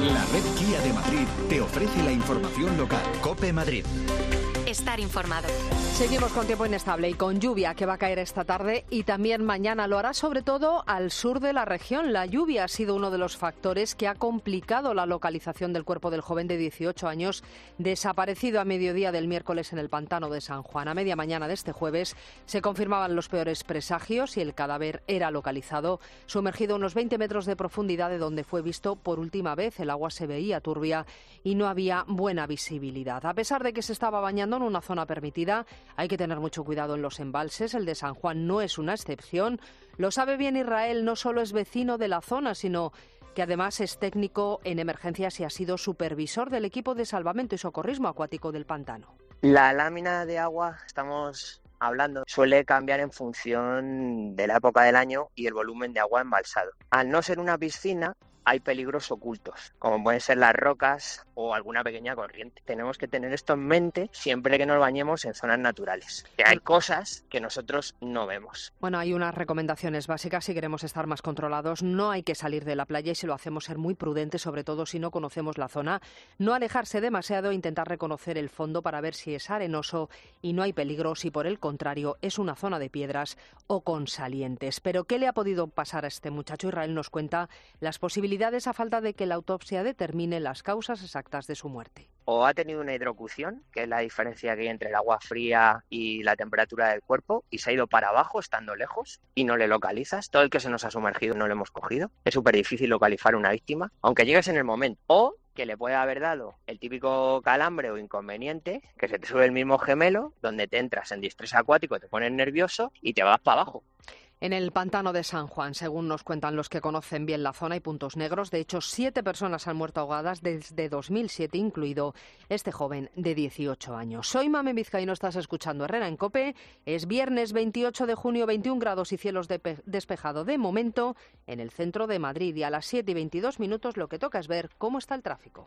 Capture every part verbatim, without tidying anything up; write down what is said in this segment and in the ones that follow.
La red Kia de Madrid te ofrece la información local. COPE Madrid. Estar informado. Seguimos con tiempo inestable y con lluvia que va a caer esta tarde y también mañana. Lo hará sobre todo al sur de la región. La lluvia ha sido uno de los factores que ha complicado la localización del cuerpo del joven de dieciocho años desaparecido a mediodía del miércoles en el pantano de San Juan. A media mañana de este jueves se confirmaban los peores presagios y el cadáver era localizado sumergido a unos veinte metros de profundidad de donde fue visto por última vez. El agua se veía turbia y no había buena visibilidad. A pesar de que se estaba bañando en una zona permitida, hay que tener mucho cuidado en los embalses. El de San Juan no es una excepción. Lo sabe bien Israel, no solo es vecino de la zona, sino que además es técnico en emergencias y ha sido supervisor del equipo de salvamento y socorrismo acuático del pantano. La lámina de agua, estamos hablando, suele cambiar en función de la época del año y el volumen de agua embalsado. Al no ser una piscina, hay peligros ocultos, como pueden ser las rocas o alguna pequeña corriente. Tenemos que tener esto en mente siempre que nos bañemos en zonas naturales. Que hay cosas que nosotros no vemos. Bueno, hay unas recomendaciones básicas si queremos estar más controlados. No hay que salir de la playa y si lo hacemos ser muy prudentes, sobre todo si no conocemos la zona. No alejarse demasiado e intentar reconocer el fondo para ver si es arenoso y no hay peligro, si por el contrario es una zona de piedras o con salientes. Pero ¿qué le ha podido pasar a este muchacho? Israel nos cuenta las posibilidades a falta de que la autopsia determine las causas exactas de su muerte. O ha tenido una hidrocución, que es la diferencia que hay entre el agua fría y la temperatura del cuerpo, y se ha ido para abajo estando lejos y no le localizas. Todo el que se nos ha sumergido no lo hemos cogido. Es súper difícil localizar una víctima, aunque llegues en el momento. O que le puede haber dado el típico calambre o inconveniente, que se te sube el mismo gemelo, donde te entras en distrés acuático, te pones nervioso y te vas para abajo. En el pantano de San Juan, según nos cuentan los que conocen bien la zona, hay puntos negros. De hecho, siete personas han muerto ahogadas desde dos mil siete, incluido este joven de dieciocho años. Soy Mame Vizcaíno, estás escuchando Herrera en COPE. Es viernes veintiocho de junio, veintiún grados y cielos de despejado de momento en el centro de Madrid. Y a las siete y veintidós minutos lo que toca es ver cómo está el tráfico.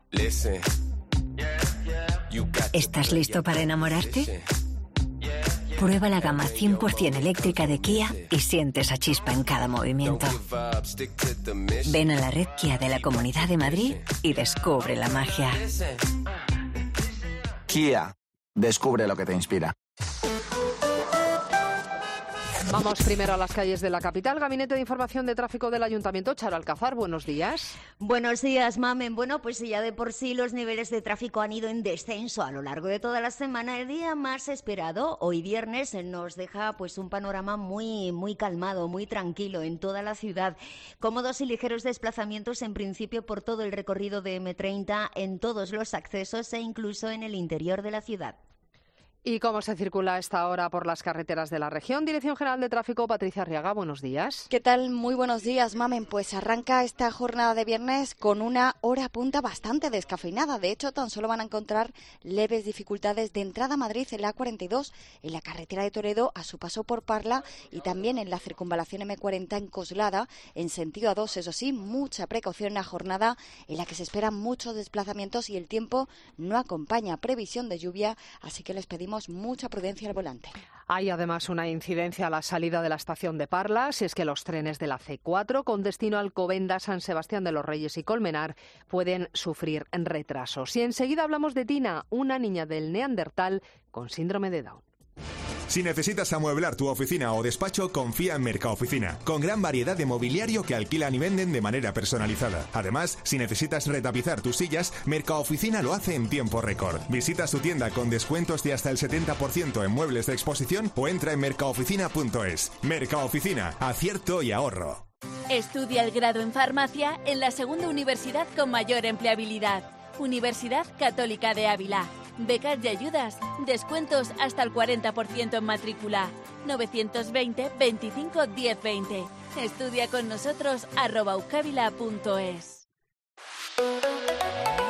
¿Estás listo para enamorarte? Prueba la gama cien por ciento eléctrica de Kia y siente esa chispa en cada movimiento. Ven a la red Kia de la Comunidad de Madrid y descubre la magia. Kia, descubre lo que te inspira. Vamos primero a las calles de la capital. Gabinete de Información de Tráfico del Ayuntamiento. Charo Alcázar, buenos días. Buenos días, Mamen. Bueno, pues ya de por sí los niveles de tráfico han ido en descenso a lo largo de toda la semana. El día más esperado, hoy viernes, nos deja pues un panorama muy, muy calmado, muy tranquilo en toda la ciudad. Cómodos y ligeros desplazamientos en principio por todo el recorrido de eme treinta, en todos los accesos e incluso en el interior de la ciudad. ¿Y cómo se circula a esta hora por las carreteras de la región? Dirección General de Tráfico, Patricia Arriaga, buenos días. ¿Qué tal? Muy buenos días, Mamen. Pues arranca esta jornada de viernes con una hora punta bastante descafeinada. De hecho, tan solo van a encontrar leves dificultades de entrada a Madrid en la A cuarenta y dos, en la carretera de Toledo a su paso por Parla y también en la circunvalación eme cuarenta en Coslada, en sentido A dos. Eso sí, mucha precaución en la jornada en la que se esperan muchos desplazamientos y el tiempo no acompaña previsión de lluvia, así que les pedimos mucha prudencia al volante. Hay además una incidencia a la salida de la estación de Parla, si es que los trenes de la ce cuatro con destino a Alcobendas, San Sebastián de los Reyes y Colmenar pueden sufrir retrasos. Y enseguida hablamos de Tina, una niña del Neandertal con síndrome de Down. Si necesitas amueblar tu oficina o despacho, confía en Mercaoficina, con gran variedad de mobiliario que alquilan y venden de manera personalizada. Además, si necesitas retapizar tus sillas, Mercaoficina lo hace en tiempo récord. Visita su tienda con descuentos de hasta el setenta por ciento en muebles de exposición o entra en mercaoficina punto es. Mercaoficina, acierto y ahorro. Estudia el grado en farmacia en la segunda universidad con mayor empleabilidad. Universidad Católica de Ávila. Becas y ayudas, descuentos hasta el cuarenta por ciento en matrícula. novecientos veinte, veinticinco, diez, veinte. Estudia con nosotros arroba ucavila punto es.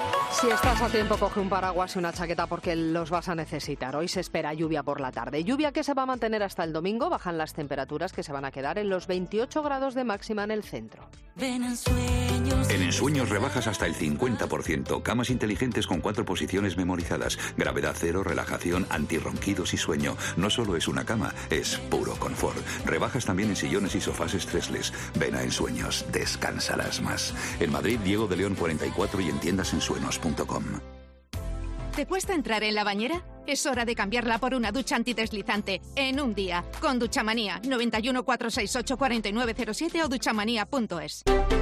Si estás a tiempo, coge un paraguas y una chaqueta porque los vas a necesitar. Hoy se espera lluvia por la tarde. Lluvia que se va a mantener hasta el domingo. Bajan las temperaturas que se van a quedar en los veintiocho grados de máxima en el centro. En Ensueños rebajas hasta el cincuenta por ciento. Camas inteligentes con cuatro posiciones memorizadas. Gravedad cero, relajación, antirronquidos y sueño. No solo es una cama, es puro confort. Rebajas también en sillones y sofás estresless. Ven a Ensueños, descansarás más. En Madrid, Diego de León cuarenta y cuatro y en tiendas ensueños punto com. ¿Te cuesta entrar en la bañera? Es hora de cambiarla por una ducha antideslizante en un día. Con Duchamanía. noventa y uno, cuatrocientos sesenta y ocho, cuarenta y nueve cero siete o duchamanía punto es.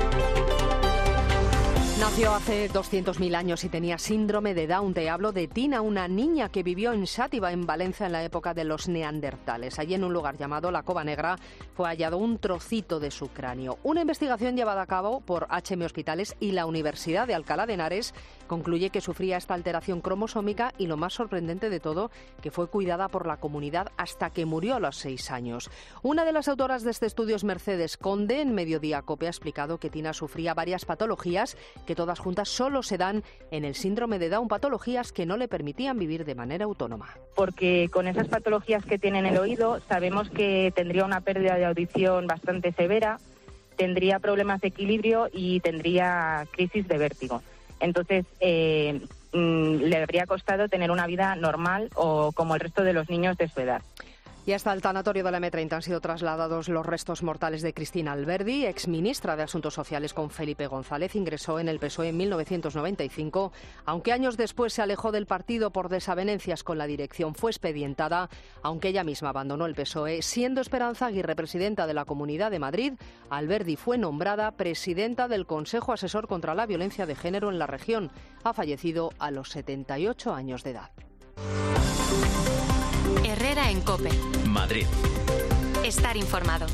Nació hace doscientos mil años y tenía síndrome de Down. Te hablo de Tina, una niña que vivió en Xàtiva, en Valencia, en la época de los neandertales. Allí, en un lugar llamado La Cova Negra, fue hallado un trocito de su cráneo. Una investigación llevada a cabo por H M Hospitales y la Universidad de Alcalá de Henares concluye que sufría esta alteración cromosómica y, lo más sorprendente de todo, que fue cuidada por la comunidad hasta que murió a los seis años. Una de las autoras de este estudio es Mercedes Conde. En Mediodía Cope ha explicado que Tina sufría varias patologías que todas juntas solo se dan en el síndrome de Down, patologías que no le permitían vivir de manera autónoma. Porque con esas patologías que tiene en el oído sabemos que tendría una pérdida de audición bastante severa, tendría problemas de equilibrio y tendría crisis de vértigo. Entonces, eh, mm, le habría costado tener una vida normal o como el resto de los niños de su edad. Y hasta el tanatorio de la eme treinta han sido trasladados los restos mortales de Cristina Alberdi, exministra de Asuntos Sociales con Felipe González. Ingresó en el P S O E en mil novecientos noventa y cinco, aunque años después se alejó del partido por desavenencias con la dirección. Fue expedientada, aunque ella misma abandonó el P S O E. Siendo Esperanza Aguirre presidenta de la Comunidad de Madrid, Alberdi fue nombrada presidenta del Consejo Asesor contra la Violencia de Género en la región. Ha fallecido a los setenta y ocho años de edad. Herrera en COPE. Madrid. Estar informado.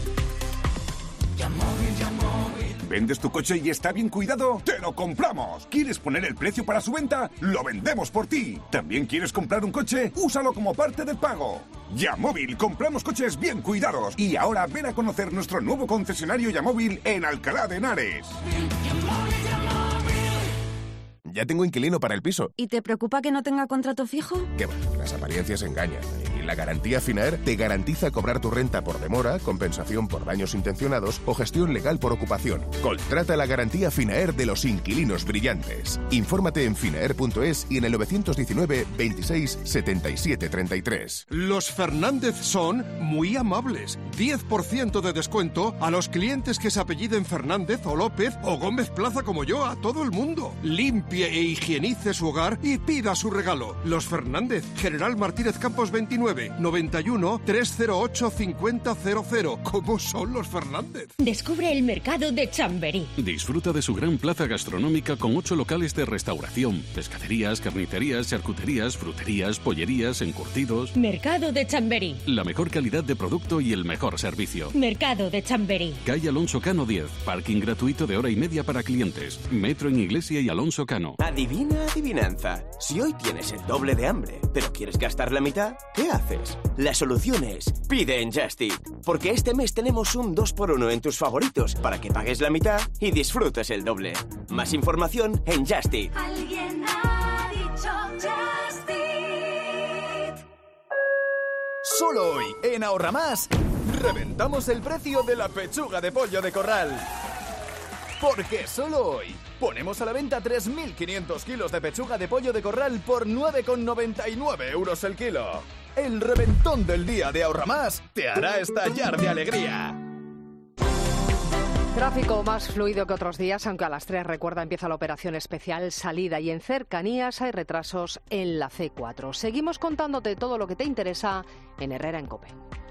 ¿Vendes tu coche y está bien cuidado? ¡Te lo compramos! ¿Quieres poner el precio para su venta? ¡Lo vendemos por ti! ¿También quieres comprar un coche? ¡Úsalo como parte del pago! Yamóvil, compramos coches bien cuidados. Y ahora ven a conocer nuestro nuevo concesionario Yamóvil en Alcalá de Henares. Ya tengo inquilino para el piso. ¿Y te preocupa que no tenga contrato fijo? ¿Qué va? Las apariencias engañan. Y la garantía Finaer te garantiza cobrar tu renta por demora, compensación por daños intencionados o gestión legal por ocupación. Contrata la garantía Finaer de los inquilinos brillantes. Infórmate en finaer punto es y en el nueve uno nueve, veintiséis, setenta y siete, treinta y tres. Los Fernández son muy amables. diez por ciento de descuento a los clientes que se apelliden Fernández o López o Gómez Plaza como yo, a todo el mundo. Limpie e higienice su hogar y pida su regalo. Los Fernández, General Martínez Campos veintinueve, noventa y uno, trescientos ocho, cincuenta cero cero. ¿Cómo son los Fernández? Descubre el mercado de Chamberí. Disfruta de su gran plaza gastronómica con ocho locales de restauración, pescaderías, carnicerías, charcuterías, fruterías, pollerías, encurtidos. Mercado de Chamberí. La mejor calidad de producto y el mejor servicio. Mercado de Chamberí. Calle Alonso Cano diez. Parking gratuito de hora y media para clientes. Metro en Iglesia y Alonso Cano. Adivina adivinanza. Si hoy tienes el doble de hambre, pero quieres gastar la mitad, ¿qué haces? La solución es pide en Just Eat, porque este mes tenemos un dos por uno en tus favoritos para que pagues la mitad y disfrutes el doble. Más información en Just Eat. Alguien ha dicho Just Eat. Solo hoy, en Ahorra Más, reventamos el precio de la pechuga de pollo de corral. Porque solo hoy ponemos a la venta tres mil quinientos kilos de pechuga de pollo de corral por nueve con noventa y nueve euros el kilo. El reventón del día de Ahorra Más te hará estallar de alegría. Tráfico más fluido que otros días, aunque a las tres, recuerda, empieza la operación especial salida y en cercanías hay retrasos en la ce cuatro. Seguimos contándote todo lo que te interesa en Herrera en COPE.